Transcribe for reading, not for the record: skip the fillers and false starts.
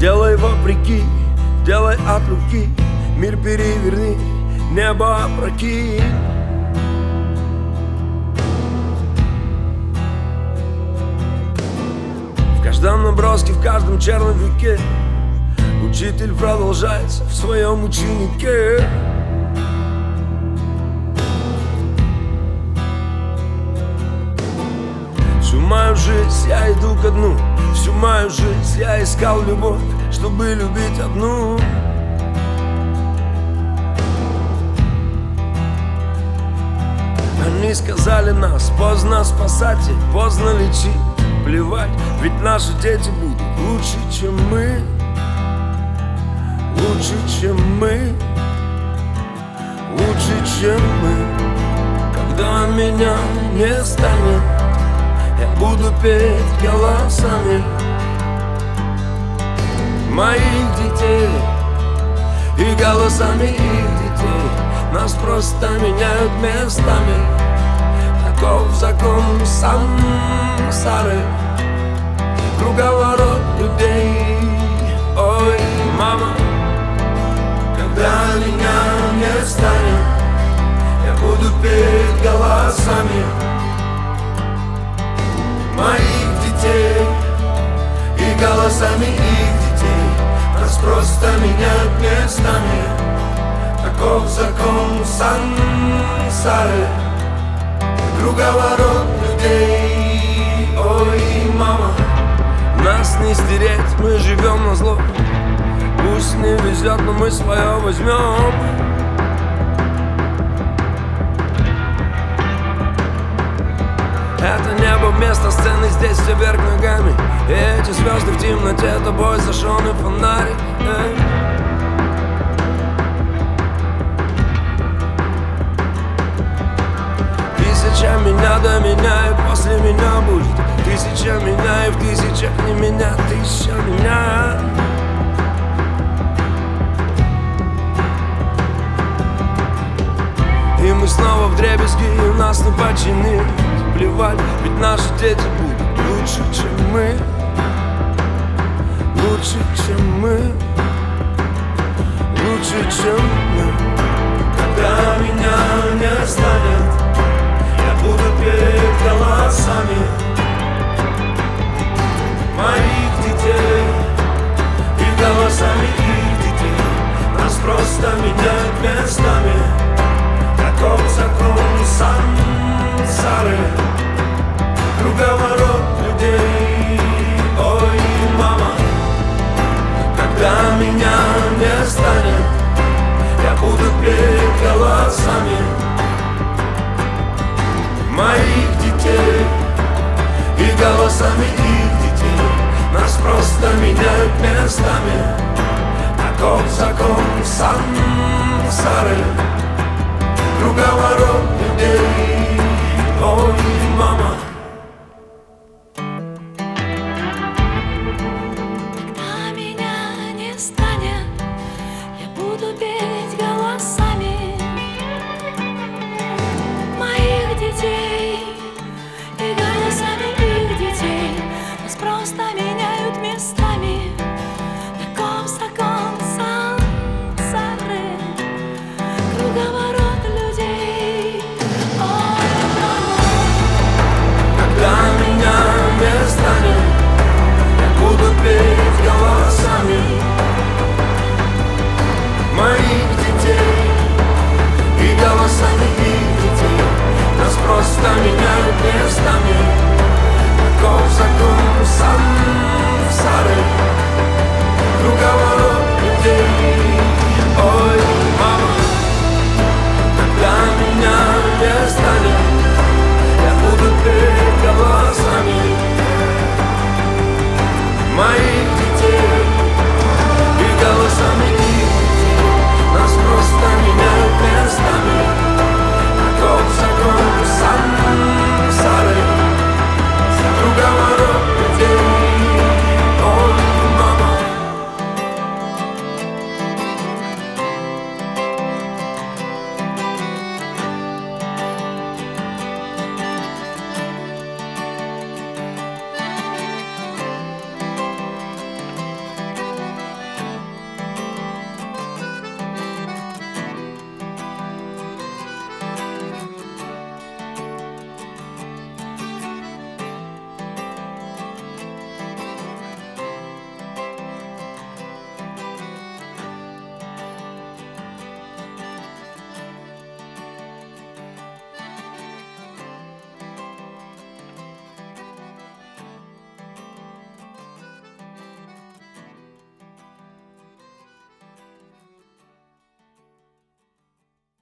Делай вопреки, делай от руки, мир переверни, небо опрокинь. В каждом наброске, в каждом черновике учитель продолжается в своем ученике. Всю мою жизнь я иду ко дну, всю мою жизнь я искал любовь, чтобы любить одну. Они сказали нас, поздно спасать и поздно лечить. Плевать, ведь наши дети будут лучше, чем мы. Лучше, чем мы. Лучше, чем мы. Когда меня не станет, я буду петь голосами моих детей и голосами их детей. Нас просто меняют местами. Таков закон сансары, круговорот людей. Ой, мама, когда меня не станет, я буду петь голосами моих детей и голосами их детей. Нас просто меняют местами. Таков закон сансары, круговорот людей. Ой, мама, нас не стереть, мы живем на зло. Пусть не везет, но мы свое возьмем. Это небо вместо сцены, здесь все вверх ногами. И эти звезды в темноте, тобой зажженный фонарик. Тысяча меня до меня, и после меня будет тысяча меня, и в тысячах не меня, тысяча меня. И мы снова вдребезги, и нас не починить. Плевать, ведь наши дети будут лучше, чем мы. Лучше, чем мы. Лучше, чем мы. Когда меня не станет, я буду петь голосами моих детей и голосами их детей. Нас просто меняют местами. Таков закон сансары, круговорот людей. Ой, мама, когда меня не станет, я буду петь голосами моих детей и голосами их детей. Нас просто меняют местами. Таков закон сансары, круговорот людей. Ой, мама.